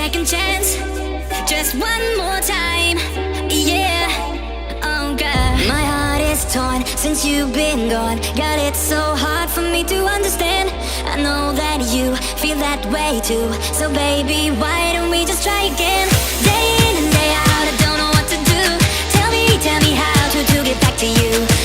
second chance, just one more time, yeah. Oh God, my heart is torn since you've been gone. God, it's so hard for me to understand. I know that you feel that way too. So baby, why don't we just try again? Day in and day out, I don't know what to do. Tell me how to get back to you.